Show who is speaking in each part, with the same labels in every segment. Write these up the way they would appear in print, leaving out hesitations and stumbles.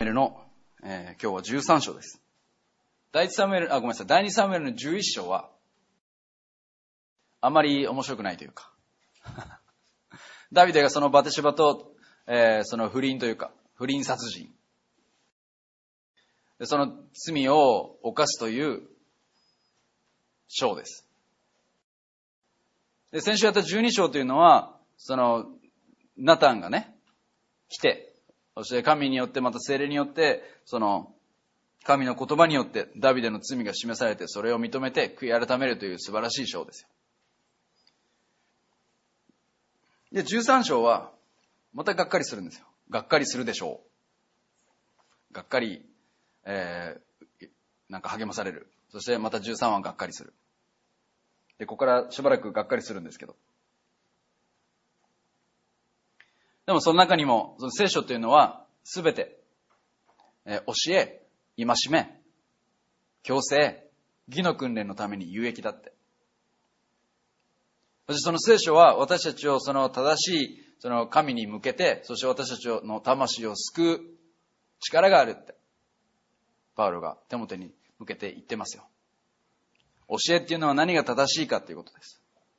Speaker 1: の、今日は13章です。第2サムエルの11章は、あまり面白くないというか、ダビデがそのバテシバと、その不倫というか、不倫殺人。その罪を犯すという章です。で、先週やった12章というのは、その、ナタンがね、来て、そして神によってまた聖霊によって、その、神の言葉によってダビデの罪が示されて、それを認めて悔い改めるという素晴らしい章ですよ。で、13章は、またがっかりするんですよ。がっかりするでしょう。がっかり、なんか励まされる。そしてまた13はがっかりする。で、ここからしばらくがっかりするんですけど。でもその中にも、その聖書というのは、すべて、教え、戒め、矯正、義の訓練のために有益だって。そしてその聖書は私たちをその正しいその神に向けて、そして私たちの魂を救う力があるって、パウロがテモテに向けて言ってますよ。教えっていうのは何が正しいかということです。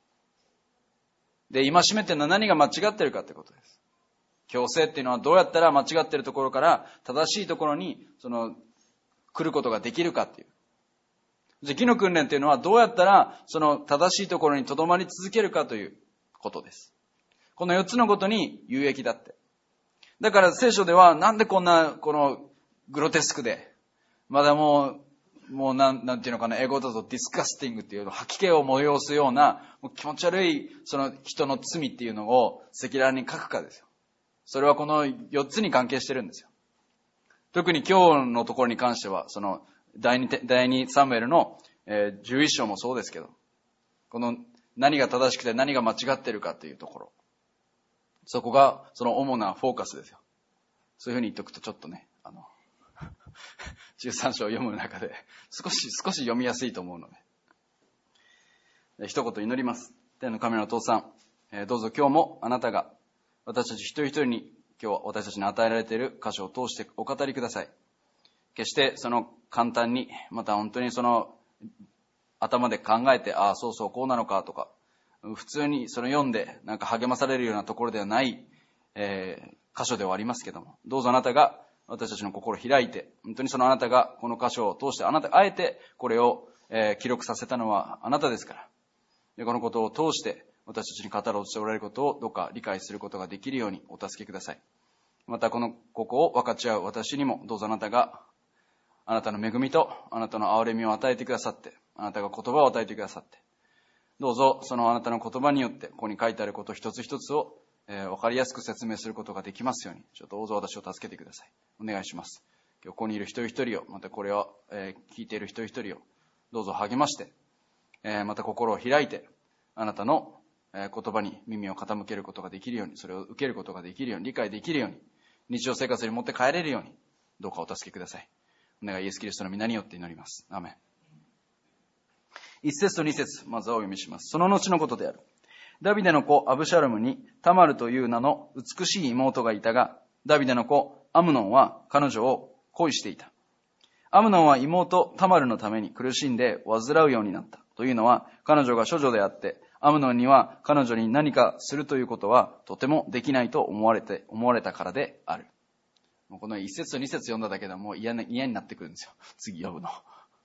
Speaker 1: で、戒めっていうのは何が間違ってるかということです。矯正っていうのはどうやったら間違っているところから正しいところに来ることができるかっていう。義の訓練っていうのはどうやったらその正しいところに留まり続けるかということです。この4つのことに有益だって。だから聖書ではなんでこんなこのグロテスクで、まだもうなんていうのかな、英語だとディスカスティングっていう吐き気を催すようなもう気持ち悪いその人の罪っていうのを赤裸々に書くかですよ。それはこの4つに関係してるんですよ。特に今日のところに関しては、その第2サムエルの11章もそうですけど、この何が正しくて何が間違ってるかというところ。そこがその主なフォーカスですよ。そういうふうに言っておくとちょっとね、13章を読む中で少し読みやすいと思うので。一言祈ります。天の神のお父さん、どうぞ今日もあなたが私たち一人一人に今日私たちに与えられている箇所を通してお語りください。決してその簡単に、また本当にその頭で考えて、ああそうそうこうなのかとか、普通にその読んでなんか励まされるようなところではない、箇所ではありますけども、どうぞあなたが私たちの心を開いて、本当にそのあなたがこの箇所を通してあえてこれを、記録させたのはあなたですから。で、このことを通して私たちに語ろうとしておられることをどうか理解することができるようにお助けください。またここを分かち合う私にもどうぞあなたがあなたの恵みとあなたの憐れみを与えてくださって、あなたが言葉を与えてくださって、どうぞそのあなたの言葉によってここに書いてあること一つ一つを分かりやすく説明することができますように、ちょっとどうぞ私を助けてください。お願いします。今日ここにいる一人一人を、またこれを聞いている一人一人をどうぞ励まして、また心を開いてあなたの言葉に耳を傾けることができるように、それを受けることができるように、理解できるように、日常生活に持って帰れるように、どうかお助けください。お願いイエスキリストの皆によって祈ります。アーメン。1節と2節、まずはお読みします。その後のことである。ダビデの子アブシャロムにタマルという名の美しい妹がいたが、ダビデの子アムノンは彼女を恋していた。アムノンは妹タマルのために苦しんで患うようになった。というのは、彼女が処女であって、アムノンには彼女に何かするということはとてもできないと思われたからである。もうこの一節と二節読んだだけでもう嫌になってくるんですよ。次読むの。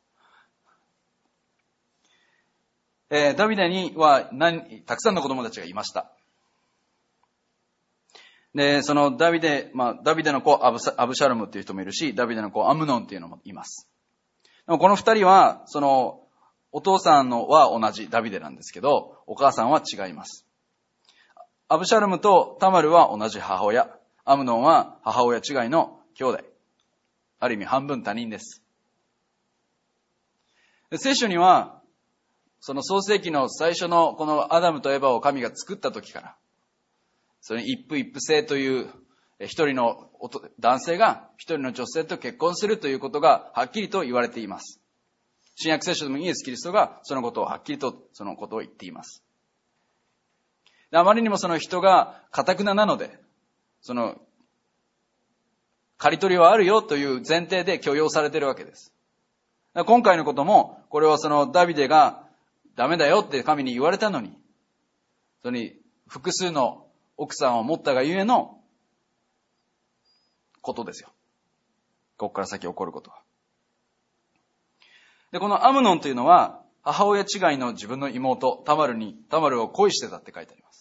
Speaker 1: ダビデにはたくさんの子供たちがいました。で、そのダビデの子アブシャロムっていう人もいるし、ダビデの子アムノンっていうのもいます。でもこの二人は、そのお父さんのは同じダビデなんですけど、お母さんは違います。アブシャロムとタマルは同じ母親。アムノンは母親違いの兄弟。ある意味半分他人です。で、聖書には、その創世記の最初のこのアダムとエバを神が作った時から、それに一夫一夫制という一人の男性が一人の女性と結婚するということがはっきりと言われています。新約聖書でもイエス・キリストがそのことをはっきりとそのことを言っています。で、あまりにもその人が堅くななので、その刈り取りはあるよという前提で許容されているわけです。今回のことも、これはそのダビデがダメだよって神に言われたのに、それに複数の奥さんを持ったがゆえのことですよ。ここから先起こることは。で、このアムノンというのは、母親違いの自分の妹、タマルを恋してたって書いてあります。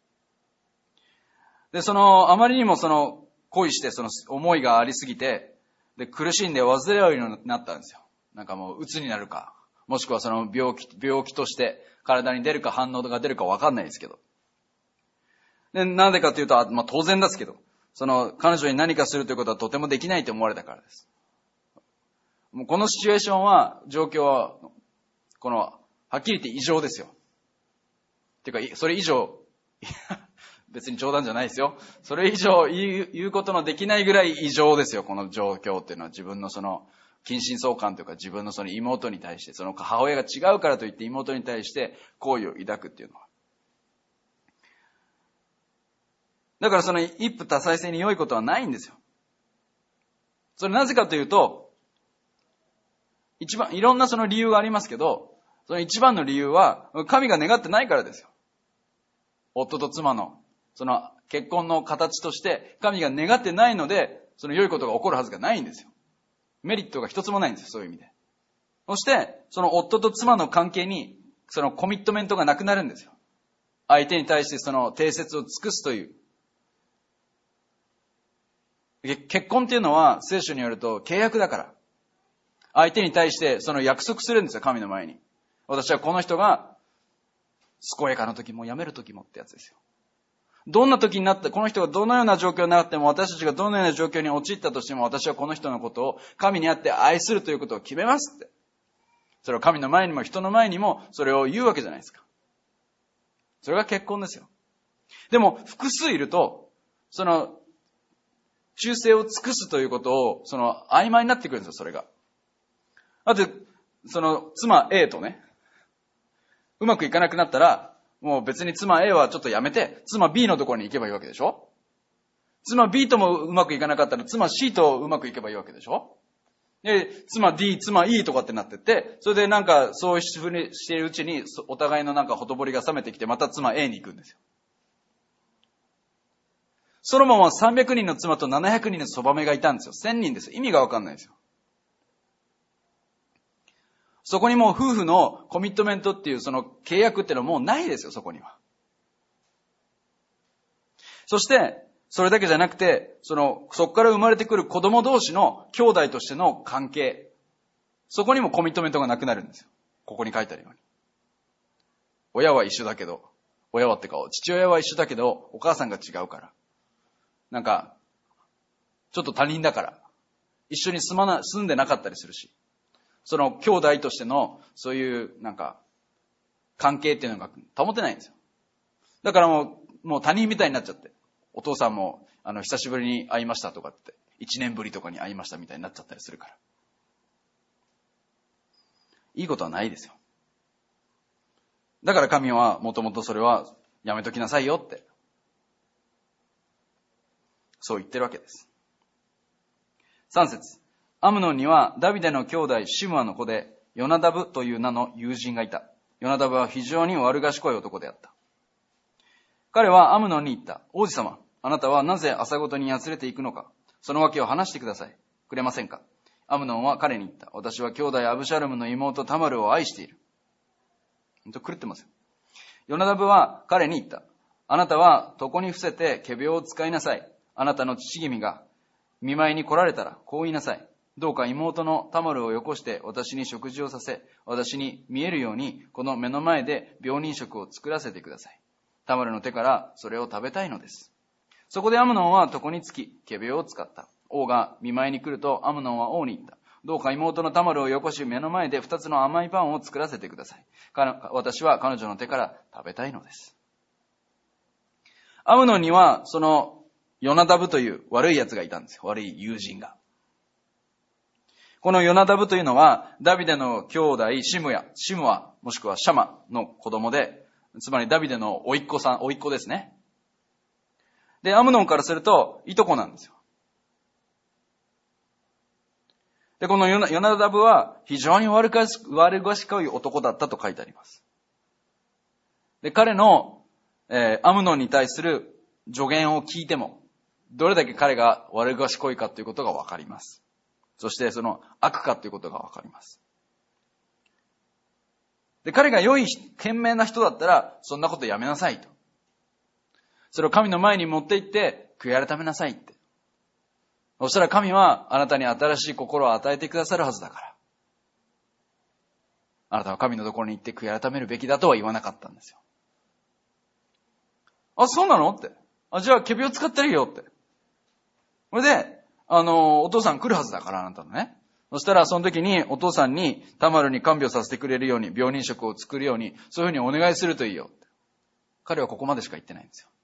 Speaker 1: で、あまりにも恋して思いがありすぎて、で、苦しんで患うようになったんですよ。なんかもう鬱になるか、もしくは病気として体に出るか反応が出るかわかんないですけど。で、なんでかというと、当然ですけど、彼女に何かするということはとてもできないと思われたからです。もうこのシチュエーションは、状況は、はっきり言って異常ですよ。てか、それ以上、別に冗談じゃないですよ。それ以上言うことのできないぐらい異常ですよ、この状況っていうのは。自分の近親相関というか、自分の妹に対して、母親が違うからといって妹に対して好意を抱くっていうのは。だから一夫多妻制に良いことはないんですよ。それなぜかというと、いろんな理由がありますけど、その一番の理由は、神が願ってないからですよ。夫と妻の、結婚の形として、神が願ってないので、良いことが起こるはずがないんですよ。メリットが一つもないんですよ、そういう意味で。そして、夫と妻の関係に、コミットメントがなくなるんですよ。相手に対して定説を尽くすという。結婚っていうのは、聖書によると契約だから。相手に対して約束するんですよ、神の前に。私はこの人が、健やかな時も辞める時もってやつですよ。どんな時になって、この人がどのような状況になっても、私たちがどのような状況に陥ったとしても、私はこの人のことを神にあって愛するということを決めますって。それを神の前にも人の前にもそれを言うわけじゃないですか。それが結婚ですよ。でも、複数いると、忠誠を尽くすということを、曖昧になってくるんですよ、それが。だって、妻 A とね、うまくいかなくなったら、もう別に妻 A はちょっとやめて、妻 B のところに行けばいいわけでしょ？妻 B ともうまくいかなかったら、妻 C とうまくいけばいいわけでしょ？で、妻 D、妻 E とかってなってって、それでそういうふうにしているうちに、お互いのほとぼりが冷めてきて、また妻 A に行くんですよ。ソロモンは300人の妻と700人のそばめがいたんですよ。1000人ですよ。意味がわかんないですよ。そこにもう夫婦のコミットメントっていう契約っていうのはもうないですよ、そこには。そして、それだけじゃなくて、そこから生まれてくる子供同士の兄弟としての関係。そこにもコミットメントがなくなるんですよ。ここに書いてあるように。親は一緒だけど、父親は一緒だけど、お母さんが違うから。ちょっと他人だから、一緒に住んでなかったりするし。兄弟としての、そういう、関係っていうのが保てないんですよ。だからもう他人みたいになっちゃって。お父さんも、久しぶりに会いましたとかって、1年ぶりとかに会いましたみたいになっちゃったりするから。いいことはないですよ。だから神は、もともとそれは、やめときなさいよって。そう言ってるわけです。3節。アムノンにはダビデの兄弟シムアの子でヨナダブという名の友人がいた。ヨナダブは非常に悪賢い男であった。彼はアムノンに言った。王子様、あなたはなぜ朝ごとにやつれていくのか。その訳を話してくれませんか。アムノンは彼に言った。私は兄弟アブシャロムの妹タマルを愛している。狂ってますよ。ヨナダブは彼に言った。あなたは床に伏せて仮病を使いなさい。あなたの父君が見舞いに来られたらこう言いなさい。どうか妹のタマルをよこして私に食事をさせ、私に見えるようにこの目の前で病人食を作らせてください。タマルの手からそれを食べたいのです。そこでアムノンは床につき、仮病を使った。王が見舞いに来るとアムノンは王に言った。どうか妹のタマルをよこし目の前で2つの甘いパンを作らせてください。私は彼女の手から食べたいのです。アムノンにはヨナダブという悪い奴がいたんですよ。悪い友人が。このヨナダブというのは、ダビデの兄弟シムア、もしくはシャマの子供で、つまりダビデの甥っ子ですね。で、アムノンからすると、いとこなんですよ。 で、このヨナダブは非常に悪賢い男だったと書いてあります。で、彼の、アムノンに対する助言を聞いても、どれだけ彼が悪賢いかということがわかります。そしてその悪かということがわかります。で、彼が良い、賢明な人だったら、そんなことやめなさいと。それを神の前に持って行って、悔い改めなさいって。そしたら神はあなたに新しい心を与えてくださるはずだから。あなたは神のところに行って悔い改めるべきだとは言わなかったんですよ。あ、そうなのって。じゃあ、仮病使ってるよって。それで、お父さん来るはずだから、あなたのね。そしたら、その時にお父さんにタマルに看病させてくれるように、病人食を作るように、そういうふうにお願いするといいよって。彼はここまでしか言ってないんですよ。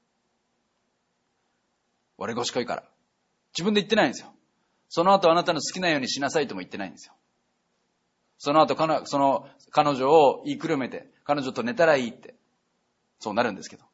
Speaker 1: 悪賢いから。自分で言ってないんですよ。その後あなたの好きなようにしなさいとも言ってないんですよ。その後彼女を言いくるめて、彼女と寝たらいいって。そうなるんですけど。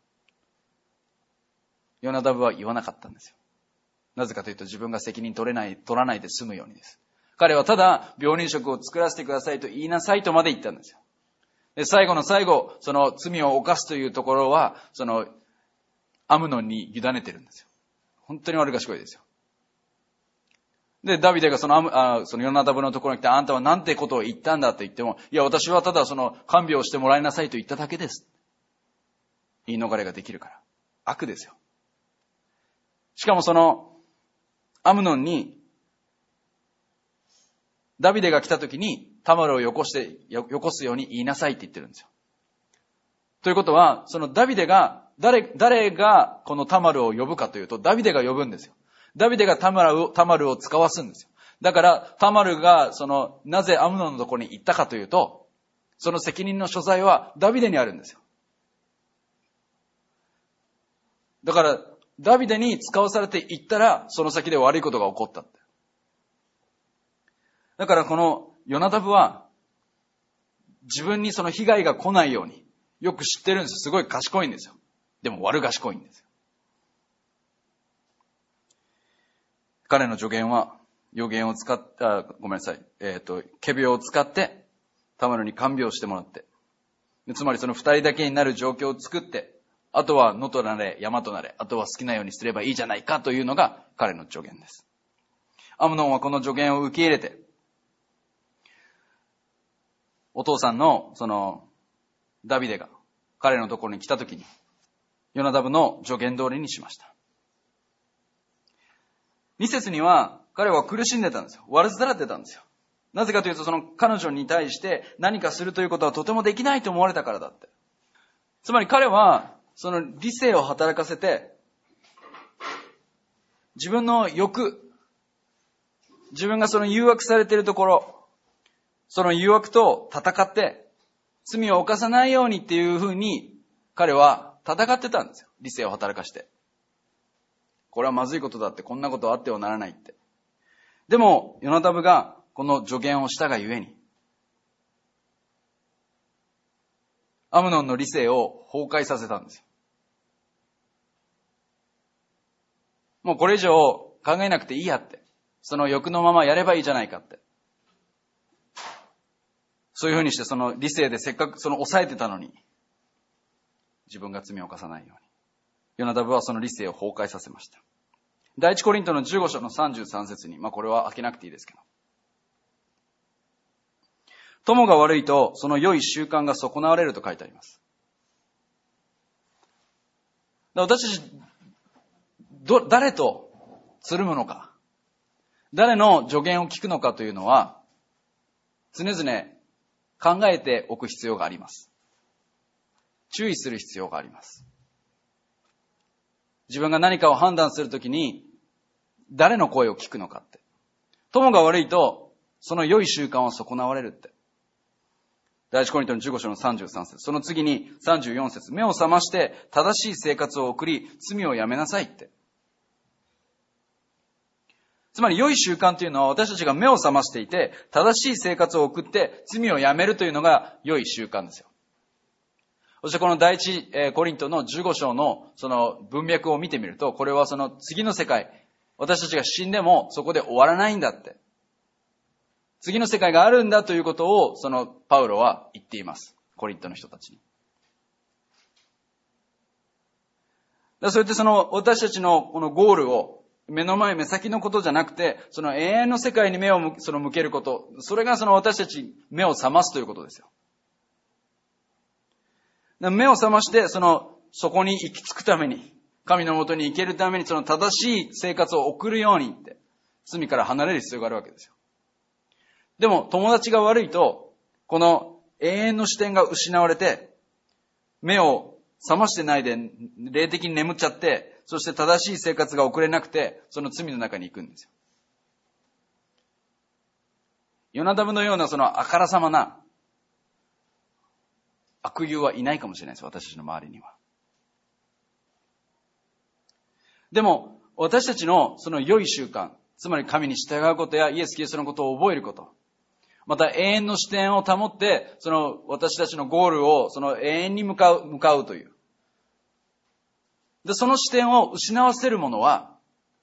Speaker 1: ヨナダブは言わなかったんですよ。なぜかというと自分が責任取らないで済むようにです。彼はただ病人食を作らせてくださいと言いなさいとまで言ったんですよ。で、最後の最後、その罪を犯すというところは、そのアムノンに委ねてるんですよ。本当に悪賢いですよ。で、ダビデがそのヨナダブのところに来て、あんたはなんてことを言ったんだって言っても、いや、私はただその看病をしてもらいなさいと言っただけです。言い逃れができるから。悪ですよ。しかもその、アムノンに、ダビデが来た時に、タマルをよこすように言いなさいって言ってるんですよ。ということは、そのダビデが、誰がこのタマルを呼ぶかというと、ダビデが呼ぶんですよ。ダビデがタマルを使わすんですよ。だから、タマルが、なぜアムノンのところに行ったかというと、その責任の所在はダビデにあるんですよ。だから、ダビデに使わされて行ったら、その先で悪いことが起こったって。だからこのヨナダブは、自分にその被害が来ないように、よく知ってるんですよ。すごい賢いんですよ。でも悪賢いんですよ。彼の助言は、仮病を使って、タマルに看病してもらって、つまりその二人だけになる状況を作って、あとは野となれ、山となれ、あとは好きなようにすればいいじゃないかというのが彼の助言です。アムノンはこの助言を受け入れて、お父さんのダビデが彼のところに来たときに、ヨナダブの助言通りにしました。2節には彼は苦しんでたんですよ。悪ずらってたんですよ。なぜかというとその彼女に対して何かするということはとてもできないと思われたからだって。つまり彼はその理性を働かせて、自分の欲、自分がその誘惑されているところ、その誘惑と戦って、罪を犯さないようにっていうふうに、彼は戦ってたんですよ。理性を働かして。これはまずいことだって、こんなことはあってはならないって。でも、ヨナダブがこの助言をしたがゆえに、アムノンの理性を崩壊させたんですよ。もうこれ以上考えなくていいやって。その欲のままやればいいじゃないかって。そういうふうにしてその理性でせっかく抑えてたのに、自分が罪を犯さないように。ヨナダブはその理性を崩壊させました。第一コリントの15章の33節に、これは開けなくていいですけど。友が悪いとその良い習慣が損なわれると書いてあります。私たち、誰とつるむのか、誰の助言を聞くのかというのは、常々考えておく必要があります。注意する必要があります。自分が何かを判断するときに、誰の声を聞くのかって。友が悪いと、その良い習慣は損なわれるって。第一コリントの15章の33節。その次に34節。目を覚まして正しい生活を送り、罪をやめなさいって。つまり良い習慣というのは私たちが目を覚ましていて、正しい生活を送って罪をやめるというのが良い習慣ですよ。そしてこの第一コリントの15章のその文脈を見てみると、これはその次の世界、私たちが死んでもそこで終わらないんだって。 次の世界があるんだということを、そのパウロは言っています。コリントの人たちに。そうやってその私たちのこのゴールを目の前、目先のことじゃなくて、その永遠の世界に目を向けること、それがその私たち目を覚ますということですよ。目を覚まして、そこに行き着くために、神のもとに行けるために、その正しい生活を送るようにって、罪から離れる必要があるわけですよ。でも、友達が悪いと、この永遠の視点が失われて、目を覚ましてないで、霊的に眠っちゃって、そして正しい生活が送れなくて、その罪の中に行くんですよ。ヨナダブのようなそのあからさまな悪友はいないかもしれないです、私たちの周りには。でも、私たちのその良い習慣、つまり神に従うことやイエス・キリストのことを覚えること、また永遠の視点を保って、その私たちのゴールをその永遠に向かうという。で、その視点を失わせる者は、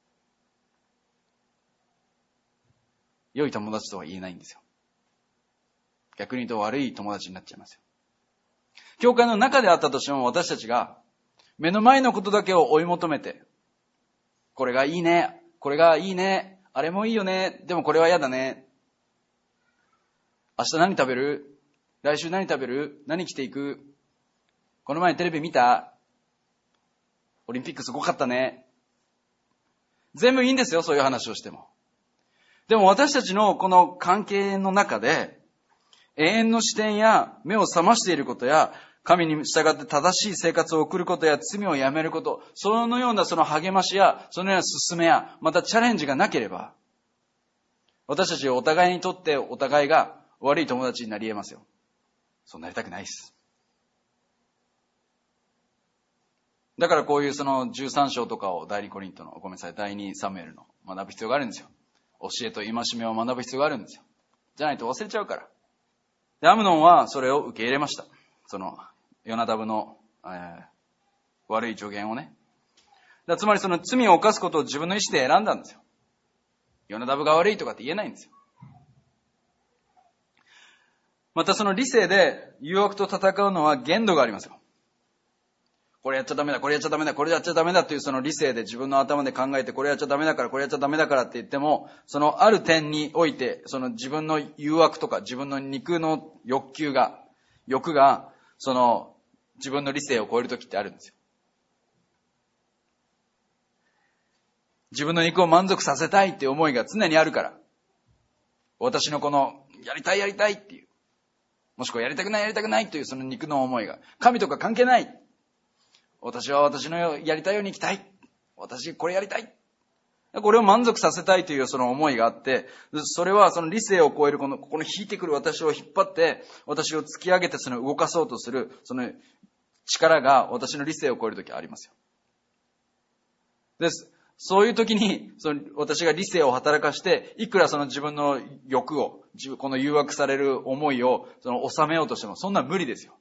Speaker 1: 良い友達とは言えないんですよ。逆に言うと悪い友達になっちゃいますよ。教会の中であったとしても私たちが目の前のことだけを追い求めて、これがいいね、これがいいね、あれもいいよね、でもこれは嫌だね。明日何食べる？来週何食べる？何着ていく？この前テレビ見た？オリンピックすごかったね。全部いいんですよ、そういう話をしても。でも私たちのこの関係の中で、永遠の視点や目を覚ましていることや、神に従って正しい生活を送ることや罪をやめること、そのようなその励ましや、そのような勧めや、またチャレンジがなければ、私たちお互いにとってお互いが悪い友達になり得ますよ。そうなりたくないです。だからこういうその13章とかを第2サムエルの学ぶ必要があるんですよ。教えと戒めを学ぶ必要があるんですよ。じゃないと忘れちゃうから。で、アムノンはそれを受け入れました。そのヨナダブの、悪い助言をね。つまりその罪を犯すことを自分の意思で選んだんですよ。ヨナダブが悪いとかって言えないんですよ。またその理性で誘惑と戦うのは限度がありますよ。これやっちゃダメだ、これやっちゃダメだ、これやっちゃダメだというその理性で自分の頭で考えて、これやっちゃダメだから、これやっちゃダメだからって言っても、そのある点において、その自分の誘惑とか自分の肉の欲が、その自分の理性を超えるときってあるんですよ。自分の肉を満足させたいっていう思いが常にあるから、私のこのやりたいっていう、もしくはやりたくないというその肉の思いが、神とか関係ない。私は私のやりたいように生きたい。私これやりたい。これを満足させたいというその思いがあって、それはその理性を超えるこの引いてくる私を引っ張って、私を突き上げてその動かそうとするその力が私の理性を超えるときありますよ。です。そういう時に私が理性を働かして、いくらその自分の欲を、この誘惑される思いを収めようとしても、そんな無理ですよ。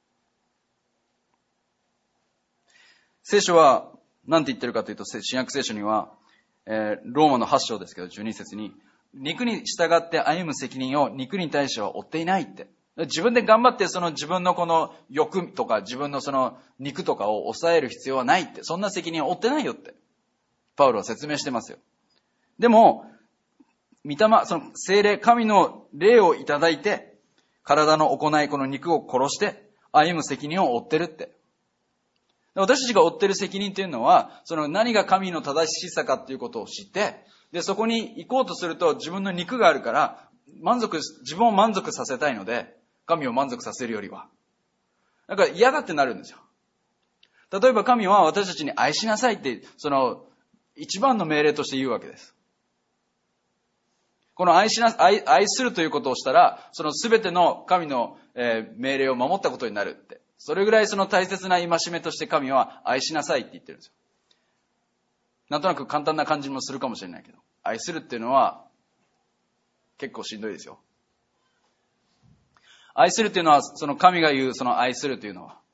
Speaker 1: 聖書は何て言ってるかというと、新約聖書には、ローマの8章ですけど、12節に、肉に従って歩む責任を肉に対しては負っていないって。自分で頑張ってその自分のこの欲とか自分のその肉とかを抑える必要はないって。そんな責任を負ってないよって。パウロは説明してますよ。でも、その聖霊、神の霊をいただいて、体の行い、この肉を殺して歩む責任を負ってるって。私たちが負っている責任というのは、その何が神の正しさかということを知って、で、そこに行こうとすると自分の肉があるから、自分を満足させたいので、神を満足させるよりは。だから嫌だってなるんですよ。例えば神は私たちに愛しなさいって、その一番の命令として言うわけです。この愛するということをしたら、その全ての神の命令を守ったことになるって。それぐらいその大切な戒めとして神は愛しなさいって言ってるんですよ。なんとなく簡単な感じもするかもしれないけど、愛するっていうのは結構しんどいですよ。愛するっていうのは、その神が言うその愛するというのは、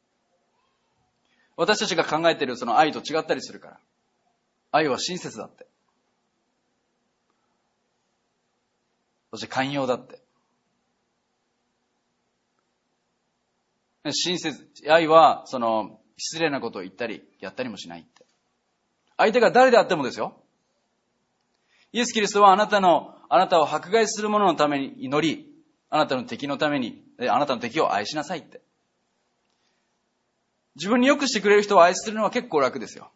Speaker 1: 私たちが考えているその愛と違ったりするから。愛は親切だって。 そして寛容だって。親切、愛は、失礼なことを言ったり、やったりもしないって。相手が誰であってもですよ。イエス・キリストはあなたを迫害する者のために祈り、あなたの敵のために、あなたの敵を愛しなさいって。自分に良くしてくれる人を愛するのは結構楽ですよ。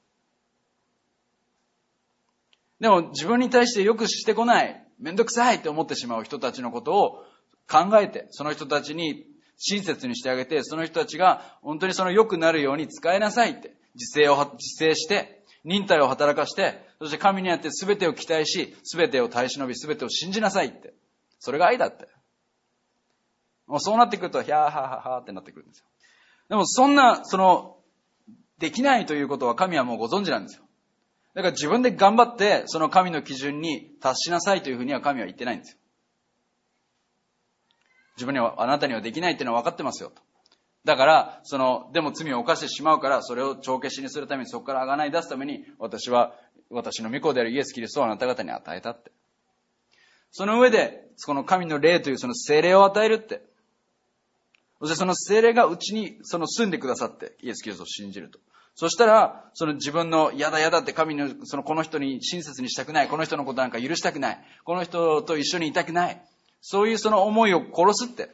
Speaker 1: でも自分に対して良くしてこない、めんどくさいって思ってしまう人たちのことを考えて、その人たちに親切にしてあげて、その人たちが本当に良くなるように使いなさいって、自制して、忍耐を働かして、そして神にあって全てを期待し、全てを耐え忍び、全てを信じなさいって。それが愛だって。もうそうなってくると、ヒャーハーハーハーってなってくるんですよ。でもできないということは神はもうご存知なんですよ。だから自分で頑張って、その神の基準に達しなさいというふうには神は言ってないんですよ。自分には、あなたにはできないっていうのは分かってますよと。だから、でも罪を犯してしまうから、それを帳消しにするために、そこから贖い出すために、私の御子であるイエス・キリストをあなた方に与えたって。その上で、この神の霊というその聖霊を与えるって。そしてその聖霊がうちに住んでくださって、イエス・キリストを信じると。そしたら、自分のやだって神の、この人に親切にしたくない、この人のことなんか許したくない、この人と一緒にいたくない、そういう思いを殺すって。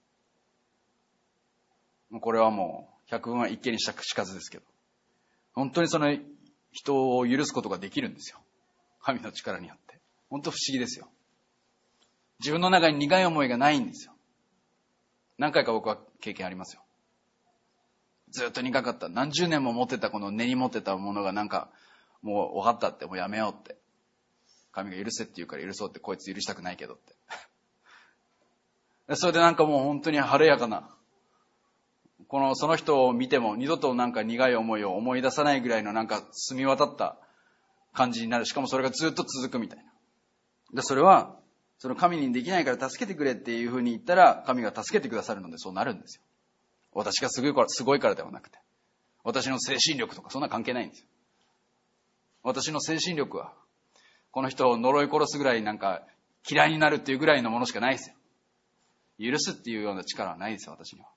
Speaker 1: これはもう、百聞は一見にしかずですけど。本当に人を許すことができるんですよ。神の力によって。本当不思議ですよ。自分の中に苦い思いがないんですよ。何回か僕は経験ありますよ。ずっと苦かった。何十年も持ってた根に持ってたものがもう分かったって、もうやめようって。神が許せって言うから許そうって、こいつ許したくないけどって。それでもう本当に晴れやかな、その人を見ても二度と苦い思いを思い出さないぐらいの澄み渡った感じになる。しかもそれがずっと続くみたいな。で、それは、神にできないから助けてくれっていうふうに言ったら、神が助けてくださるのでそうなるんですよ。私がすごいからではなくて。私の精神力とかそんな関係ないんですよ。私の精神力は、この人を呪い殺すぐらい嫌いになるっていうぐらいのものしかないですよ。許すっていうような力はないですよ、私には。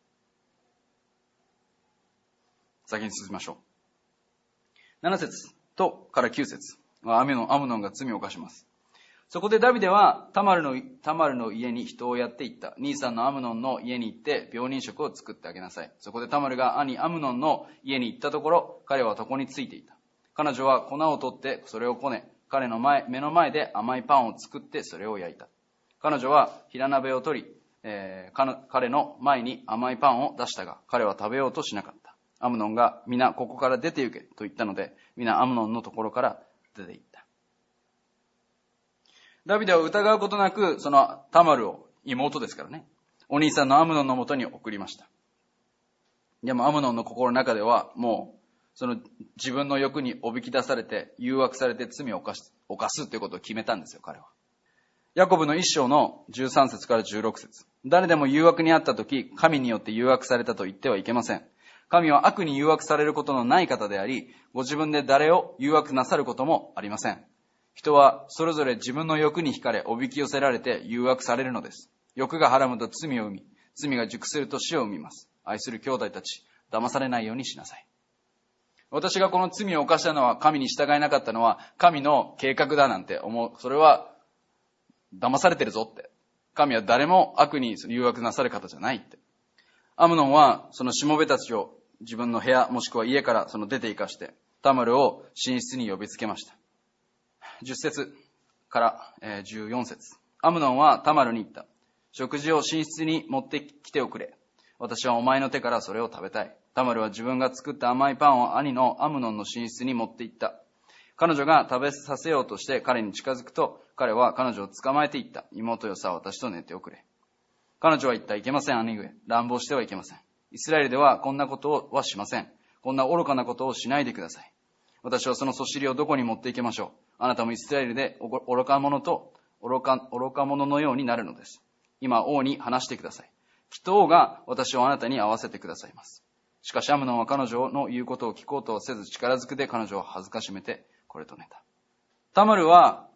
Speaker 1: 先に進みましょう。7節から9節はアムノンが罪を犯します。そこでダビデはタマルの家に人をやって行った。兄さんのアムノンの家に行って病人食を作ってあげなさい。そこでタマルが兄アムノンの家に行ったところ、彼は床についていた。彼女は粉を取ってそれをこね、彼の目の前で甘いパンを作ってそれを焼いた。彼女は平鍋を取り、彼の前に甘いパンを出したが、彼は食べようとしなかった。アムノンが皆ここから出て行けと言ったので、皆アムノンのところから出て行った。ダビデは疑うことなく、タマルを、妹ですからね、お兄さんのアムノンのもとに送りました。でもアムノンの心の中では、もう、自分の欲におびき出されて、誘惑されて罪を犯すということを決めたんですよ、彼は。ヤコブの1章の13節から16節。誰でも誘惑にあったとき、神によって誘惑されたと言ってはいけません。神は悪に誘惑されることのない方であり、ご自分で誰を誘惑なさることもありません。人はそれぞれ自分の欲に惹かれ、おびき寄せられて誘惑されるのです。欲がはらむと罪を生み、罪が熟すると死を生みます。愛する兄弟たち、騙されないようにしなさい。私がこの罪を犯したのは、神に従えなかったのは、神の計画だなんて思う。それは、騙されてるぞって。神は誰も悪に誘惑なさる方じゃないって。アムノンは、そのしもべたちを自分の部屋、もしくは家から出て行かして、タマルを寝室に呼びつけました。10節から14節。アムノンはタマルに言った。食事を寝室に持ってきておくれ。私はお前の手からそれを食べたい。タマルは自分が作った甘いパンを兄のアムノンの寝室に持って行った。彼女が食べさせようとして彼に近づくと、彼は彼女を捕まえて言った。妹よ、さあ私と寝ておくれ。彼女は言った。いけません、兄上。乱暴してはいけません。イスラエルではこんなことはしません。こんな愚かなことをしないでください。私はそのそしりをどこに持っていきましょう。あなたもイスラエルで愚か者のようになるのです。今王に話してください。きっと王が私をあなたに会わせてくださいます。しかしアムノンは彼女の言うことを聞こうとせず、力ずくで彼女を恥ずかしめてこれと寝た。タマルは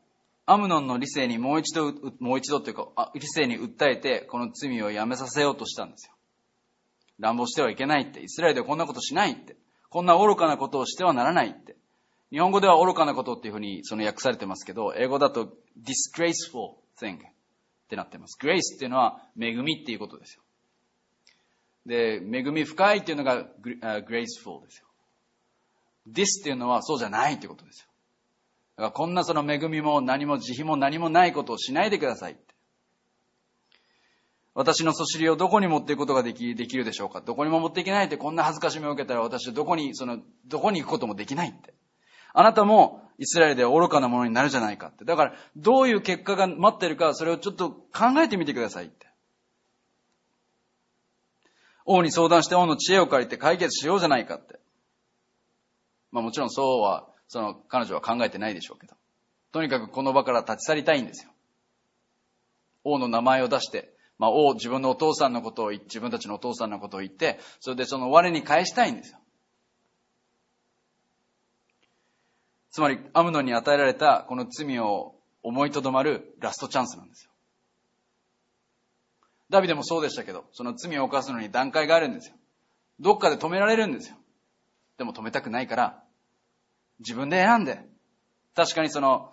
Speaker 1: アムノンの理性にもう一度というか、理性に訴えて、この罪をやめさせようとしたんですよ。乱暴してはいけないって。イスラエルではこんなことしないって。こんな愚かなことをしてはならないって。日本語では愚かなことっていうふうに訳されてますけど、英語だと disgraceful thing ってなってます。grace っていうのは恵みっていうことですよ。で、恵み深いっていうのがgraceful ですよ。this っていうのはそうじゃないってことですよ。だからこんな恵みも何も慈悲も何もないことをしないでくださいって。私のそしりをどこに持っていくことができるでしょうか。どこにも持っていけないって、こんな恥ずかしみを受けたら私はどこに行くこともできないって。あなたもイスラエルでは愚かなものになるじゃないかって。だからどういう結果が待っているか、それをちょっと考えてみてくださいって。王に相談して王の知恵を借りて解決しようじゃないかって。もちろんそうは彼女は考えてないでしょうけど。とにかくこの場から立ち去りたいんですよ。王の名前を出して、自分のお父さんのことを自分たちのお父さんのことを言って、それで我に返したいんですよ。つまり、アムノンに与えられたこの罪を思いとどまるラストチャンスなんですよ。ダビデもそうでしたけど、その罪を犯すのに段階があるんですよ。どっかで止められるんですよ。でも止めたくないから、自分で選んで、確かに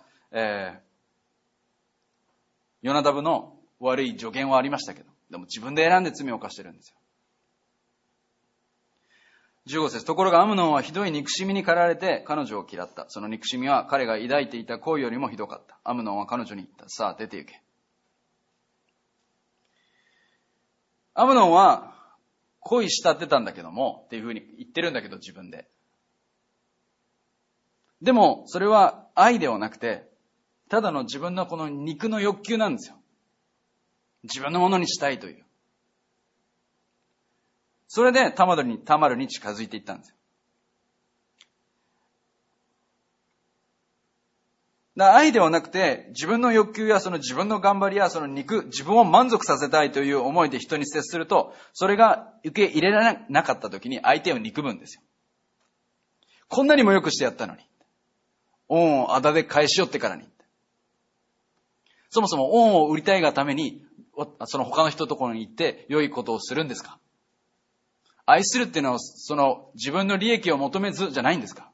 Speaker 1: ヨナダブの悪い助言はありましたけど、でも自分で選んで罪を犯してるんですよ。15節、ところがアムノンはひどい憎しみに駆られて彼女を嫌った。その憎しみは彼が抱いていた恋よりもひどかった。アムノンは彼女に言った。さあ出て行け。アムノンは恋したってたんだけども、っていうふうに言ってるんだけど自分で。でも、それは愛ではなくて、ただの自分のこの肉の欲求なんですよ。自分のものにしたいという。それでタマルに近づいていったんですよ。だから愛ではなくて、自分の欲求や自分の頑張りや自分を満足させたいという思いで人に接すると、それが受け入れられなかった時に相手を憎むんですよ。こんなにもよくしてやったのに。恩をあだで返しよってからに。そもそも恩を売りたいがために、他の人のところに行って良いことをするんですか？愛するっていうのは、自分の利益を求めずじゃないんですか？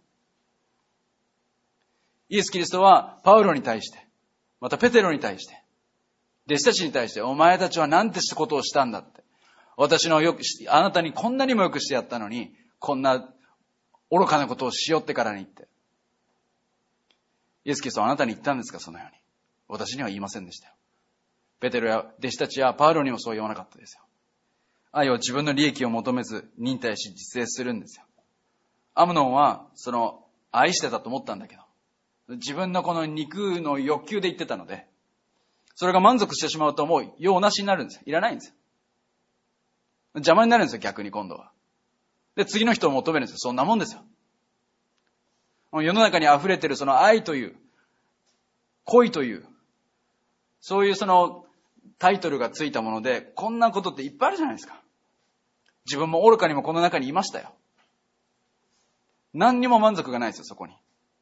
Speaker 1: イエス・キリストは、パウロに対して、またペテロに対して、弟子たちに対して、お前たちはなんてことをしたんだって。あなたにこんなにもよくしてやったのに、こんな愚かなことをしよってからにって。イエス・キリストはあなたに言ったんですか、そのように。私には言いませんでしたよ。ペテロや弟子たちやパウロにもそう言わなかったですよ。愛は自分の利益を求めず忍耐し実践するんですよ。アムノンは愛してたと思ったんだけど、自分のこの肉の欲求で言ってたので、それが満足してしまうともう用なしになるんですよ。いらないんですよ。邪魔になるんですよ、逆に今度は。で、次の人を求めるんですよ。そんなもんですよ。世の中に溢れてる愛という、恋という、そういうタイトルがついたもので、こんなことっていっぱいあるじゃないですか。自分も愚かにもこの中にいましたよ。何にも満足がないですよ、そこに。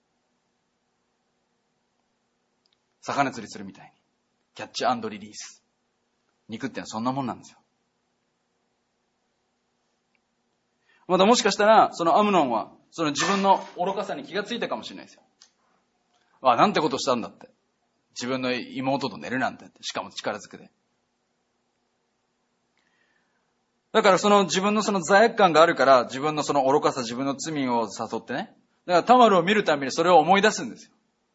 Speaker 1: 魚釣りするみたいに。キャッチ&リリース。肉ってのはそんなもんなんですよ。またもしかしたら、アムノンは、自分の愚かさに気がついたかもしれないですよ。なんてことしたんだって。自分の妹と寝るなんて。しかも力ずくで。だから自分の罪悪感があるから、自分の愚かさ、自分の罪を誘ってね。だからタマルを見るたびにそれを思い出すんですよ。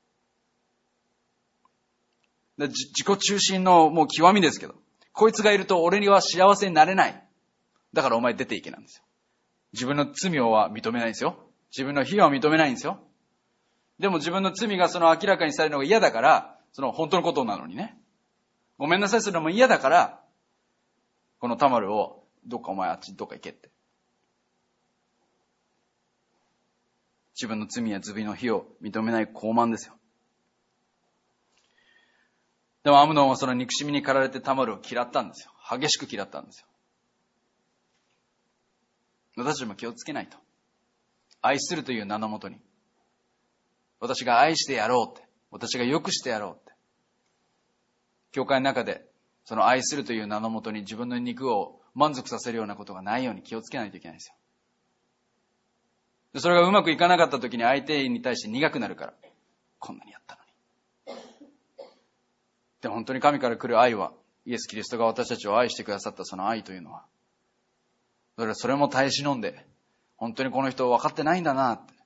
Speaker 1: 自己中心のもう極みですけど。こいつがいると俺には幸せになれない。だからお前出ていけなんですよ。自分の罪をは認めないんですよ。自分の非は認めないんですよ。でも自分の罪が明らかにされるのが嫌だから、本当のことなのにね。ごめんなさいするのも嫌だから、このタマルを、お前あっちどっか行けって。自分の罪や罪の非を認めない傲慢ですよ。でもアムノンは憎しみに駆られてタマルを嫌ったんですよ。激しく嫌ったんですよ。私たちも気をつけないと。愛するという名のもとに。私が愛してやろうって。私が良くしてやろうって。 教会の中で、その愛するという名のもとに自分の肉を満足させるようなことがないように気をつけないといけないんですよ。でそれがうまくいかなかった時に相手に対して苦くなるから、こんなにやったのに。でも本当に神から来る愛は、イエス・キリストが私たちを愛してくださったその愛というのは、それも耐え忍んで、本当にこの人分かってないんだなって。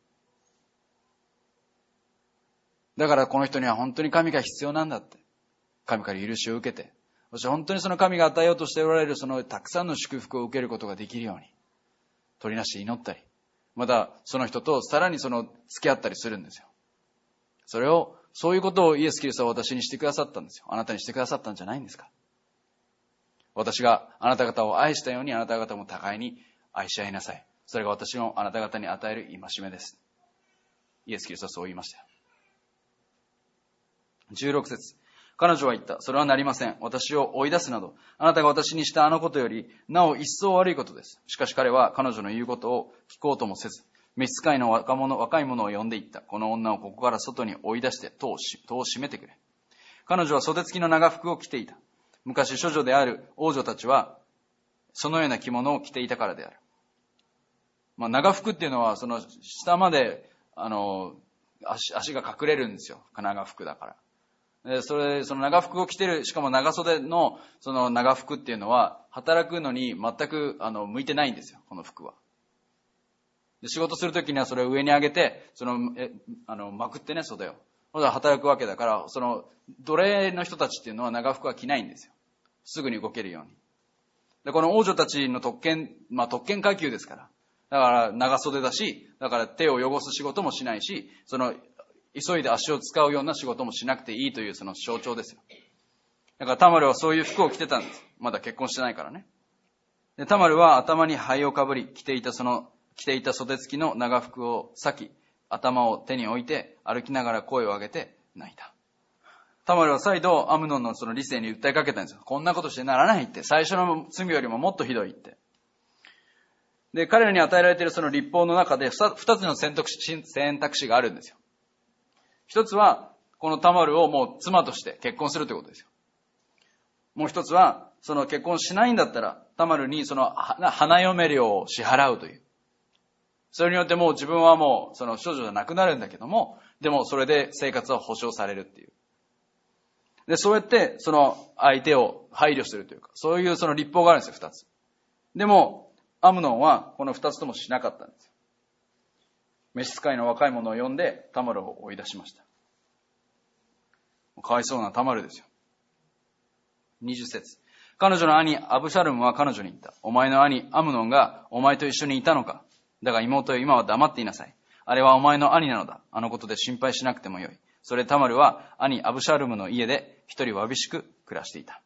Speaker 1: だからこの人には本当に神が必要なんだって。神から許しを受けて、そして本当にその神が与えようとしておられるそのたくさんの祝福を受けることができるように、取りなして祈ったり、またその人とさらに付き合ったりするんですよ。そういうことをイエス・キリストは私にしてくださったんですよ。あなたにしてくださったんじゃないんですか。私があなた方を愛したようにあなた方も互いに愛し合いなさい。それが私のあなた方に与える戒めです。イエス・キリストはそう言いましたよ。16節。彼女は言った。それはなりません。私を追い出すなど、あなたが私にしたあのことより、なお一層悪いことです。しかし彼は彼女の言うことを聞こうともせず、召使いの若い者を呼んでいった。この女をここから外に追い出して戸を閉めてくれ。彼女は袖付きの長服を着ていた。昔処女である王女たちは、そのような着物を着ていたからである。長服っていうのは、その下まで、足が隠れるんですよ。長服だから。その長服を着てる、しかも長袖のその長服っていうのは、働くのに全く向いてないんですよ、この服は。で仕事するときにはそれを上に上げて、まくってね、袖を。働くわけだから、その奴隷の人たちっていうのは長服は着ないんですよ。すぐに動けるように。で、この王女たちの特権階級ですから。だから長袖だし、だから手を汚す仕事もしないし、急いで足を使うような仕事もしなくていいというその象徴ですよ。だからタマルはそういう服を着てたんです。まだ結婚してないからね。で、タマルは頭に灰をかぶり、着ていた袖付きの長服を裂き、頭を手に置いて歩きながら声を上げて泣いた。タマルは再度アムノンのその理性に訴えかけたんですよ。こんなことしてならないって。最初の罪よりももっとひどいって。で、彼らに与えられているその律法の中で二つの選択肢があるんですよ。一つは、このタマルをもう妻として結婚するということですよ。もう一つは、その結婚しないんだったら、タマルにその花嫁料を支払うという。それによってもう自分はもうその少女じゃなくなるんだけども、でもそれで生活は保障されるっていう。で、そうやってその相手を配慮するというか、そういうその律法があるんですよ、二つ。でも、アムノンはこの二つともしなかったんですよ。召使いの若い者を呼んでタマルを追い出しました。かわいそうなタマルですよ。20節。彼女の兄アブシャルムは彼女に言った。お前の兄アムノンがお前と一緒にいたのか。だが妹よ、今は黙っていなさい。あれはお前の兄なのだ。あのことで心配しなくてもよい。それでタマルは兄アブシャルムの家で一人わびしく暮らしていた。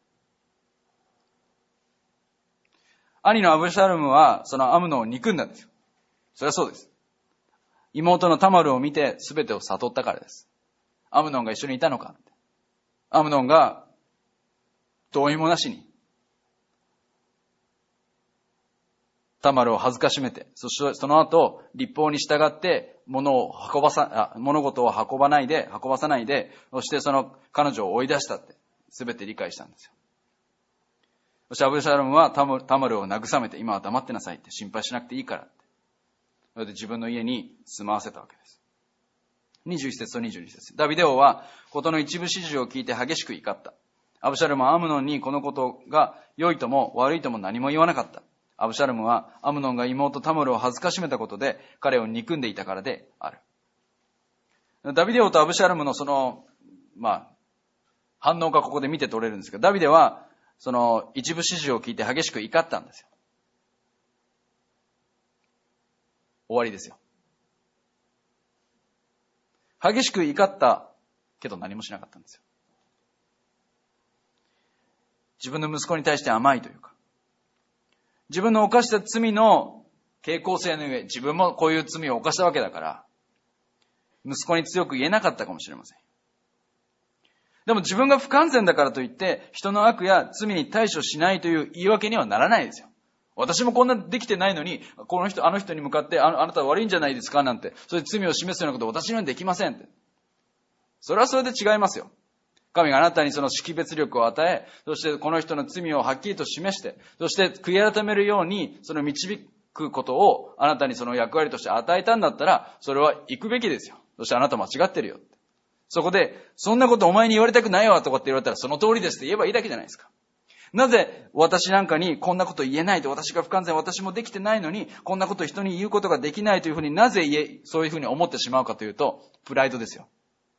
Speaker 1: 兄のアブシャルムはそのアムノンを憎んだんですよ。それはそうです。妹のタマルを見て全てを悟ったからです。アムノンが一緒にいたのか。アムノンが同意もなしにタマルを恥ずかしめて、そしてその後律法に従って物事を運ばさないで、そしてその彼女を追い出したって全て理解したんですよ。そしてアブシャロムはタマルを慰めて、今は黙ってなさいって、心配しなくていいからって。それで自分の家に住まわせたわけです。21節と22節。ダビデ王は事の一部始終を聞いて激しく怒った。アブシャロムはアムノンにこのことが良いとも悪いとも何も言わなかった。アブシャロムはアムノンが妹タマルを恥ずかしめたことで彼を憎んでいたからである。ダビデ王とアブシャロムの反応がここで見て取れるんですけど、ダビデはその一部始終を聞いて激しく怒ったんですよ。終わりですよ。激しく怒ったけど何もしなかったんですよ。自分の息子に対して甘いというか、自分の犯した罪の傾向性の上、自分もこういう罪を犯したわけだから、息子に強く言えなかったかもしれません。でも自分が不完全だからといって、人の悪や罪に対処しないという言い訳にはならないですよ。私もこんなできてないのに、あの人に向かって、あなたは悪いんじゃないですかなんて、そういう罪を示すようなことを私にはできませんって。それはそれで違いますよ。 神があなたにその識別力を与え、そしてこの人の罪をはっきりと示して、そして悔い改めるようにその導くことをあなたにその役割として与えたんだったら、それは行くべきですよ。そしてあなた間違ってるよ。そこで、そんなことお前に言われたくないわとかって言われたら、その通りですって言えばいいだけじゃないですか。なぜ私なんかにこんなこと言えないと、私が不完全、私もできてないのに、こんなこと人に言うことができないというふうになぜそういうふうに思ってしまうかというと、プライドですよ。